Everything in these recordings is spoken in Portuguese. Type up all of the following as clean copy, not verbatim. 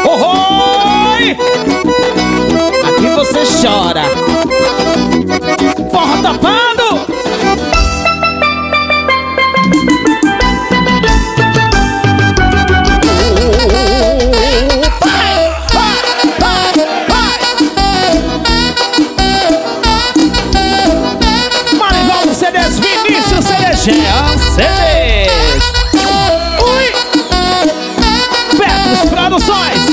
Oi! Aqui você chora. Forró tapado. Marivaldo CDs, Vinícius CDs, Jean CDs. Ui! Petros Produções.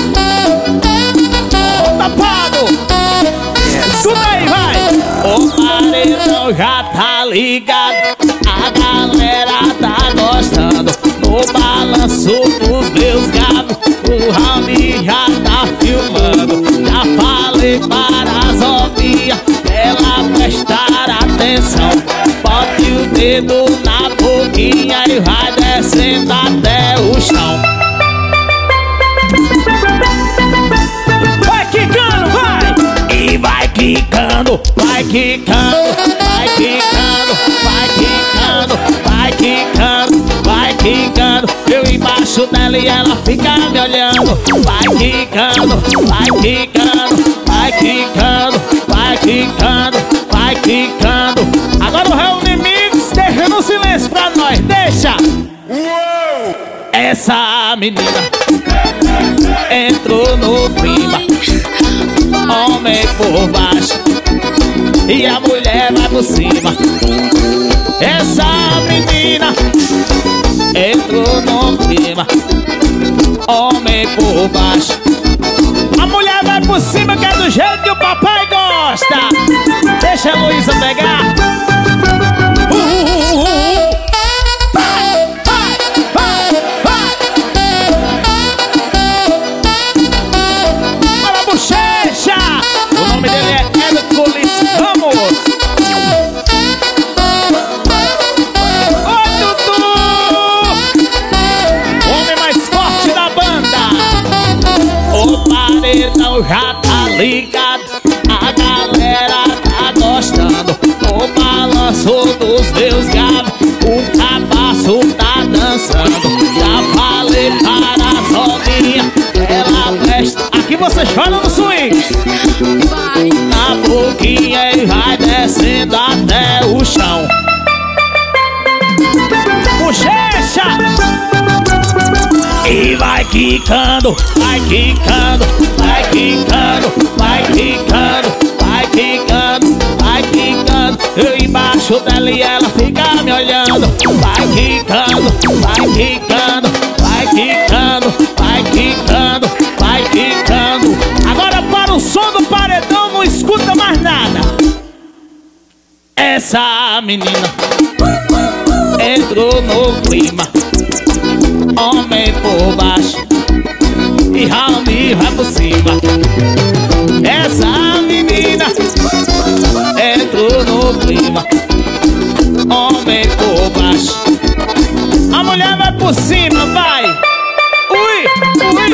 Tapado. Escuta aí, vai. O paredão já tá ligado, a galera tá gostando. No balanço dos meus gatos, o Raul já tá filmando. Já falei para as novinhas, ela prestar atenção. Bote o dedo na boquinha e vai descendo até o chão. Vai quicando, vai! E vai quicando, vai quicando, vai quicando, vai quicando, vai quicando, vai quicando. Eu embaixo dela e ela fica me olhando. Vai quicando, vai quicando, vai quicando, vai quicando, vai quicando. Agora o Reúne Mix, deixa no silêncio pra nós, deixa! Essa menina entrou no clima, homem por baixo e a mulher vai por cima. Essa menina entrou no clima, homem por baixo, a mulher vai por cima, que é do jeito que o papai gosta. Deixa a Luísa pegar. O nome dele é Hércules Ramos. Oi, Dudu! O homem mais forte da banda. O paredão já tá ligado, a galera tá gostando. O balanço dos meus gatos, o cabaço tá dançando. Já falei para as novinhas, ela presta. Aqui você chora no swing. Vai na boquinha e vai descendo até o chão. Bochecha! E vai quicando, vai quicando, vai quicando, vai quicando, vai quicando, vai quicando. Eu embaixo dela e ela fica me olhando. Vai quicando, vai quicando, vai quicando, vai quicando, vai quicando. Agora para o som do paredão não escuta mais nada. Essa menina entrou no clima, homem por baixo e Raul vai por cima. Essa menina entrou no clima, homem por baixo, a mulher vai por cima, vai. Ui, ui.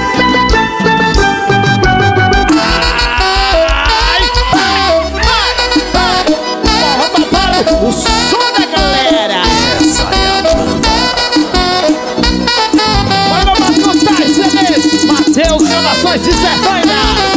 O som da galera. Essa é a banda. Manda pra contar, CDs Mateus Gravações de Sertânia.